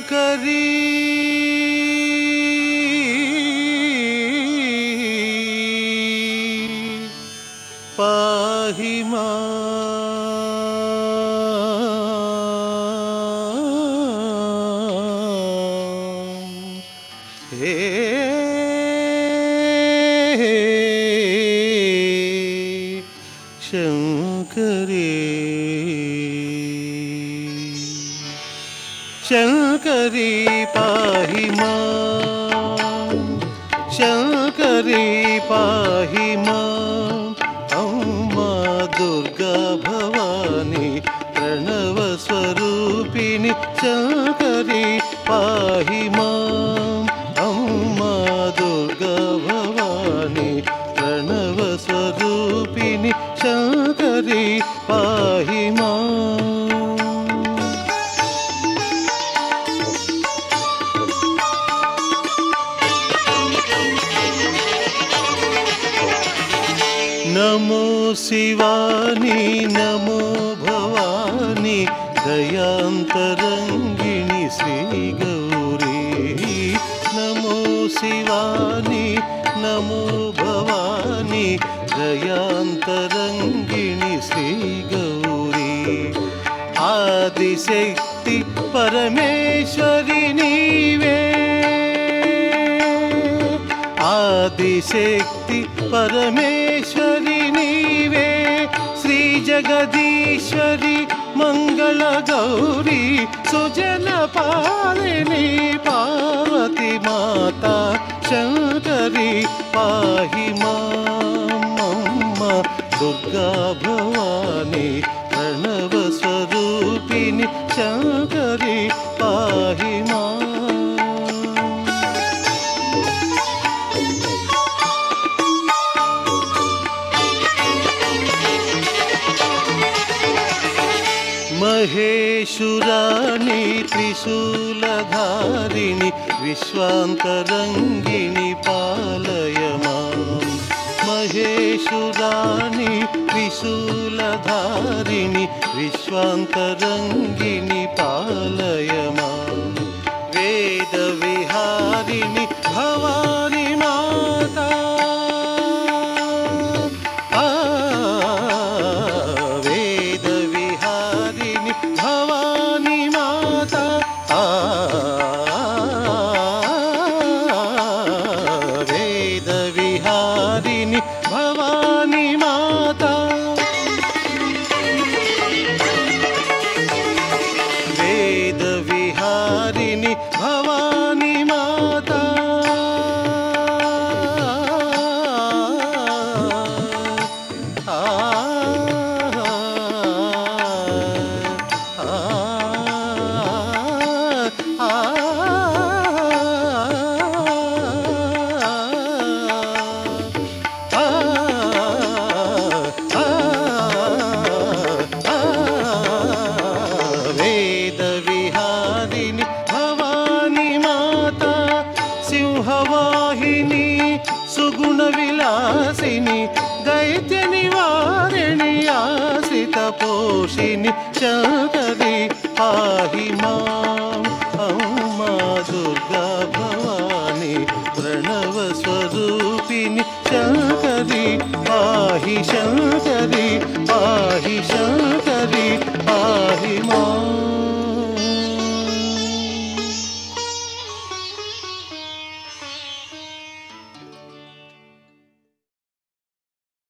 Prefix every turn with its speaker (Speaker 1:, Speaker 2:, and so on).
Speaker 1: శంకరీ పాహి మాం హే శంకరీ శంకరీ పాహి మాం శంకరీ పాహి మాం అమ్మా దుర్గా భవాని ప్రణవ స్వరూపిణి శంకరీ పాహి మాం అమ్మా దుర్గా భవాని ప్రణవ స్వరూపిణి శంకరీ పాహి మాం నమో శివాని నమో భవాని దయాంతరంగిణి శ్రీ గౌరీ నమో శివాని నమో భవాని దయాంతరంగిణి శ్రీ గౌరీ ఆదిశక్తి పరమేశ్వరి నీవే ఆదిశక్తి పరమేశ్వరి నీవే శ్రీ జగదీశ్వరి మంగళ గౌరీ సుజన పాలిని పార్వతి మాత శంకరి పాహి మాం దుర్గా భవాని ప్రణవ స్వరూపిణి శంకరి పాహి మాం మహేశురాణి త్రిశూలధారిణి విశ్వాంతరంగిణి పాలయ మాం మహేశురాణి త్రిశూలధారిణి విశ్వాంతరంగిణి పాలయ మాం వేద విహారిణి భవాని మాత భవాని మాత వేద విహారిణి భవాని మాత వేద విహారిణి భవాని మాత వేద విహారిణి భవాని మాత సింహవాహిని సుగుణ విలాసిని దైత్య నివారిణి ఆశ్రిత పోషిణి శంకరి పాహి మాం అమ్మా దుర్గా భవాని ప్రణవ స్వరూపిణి శంకరి పాహి శంకరి పాహి శంకరి పాహి మాం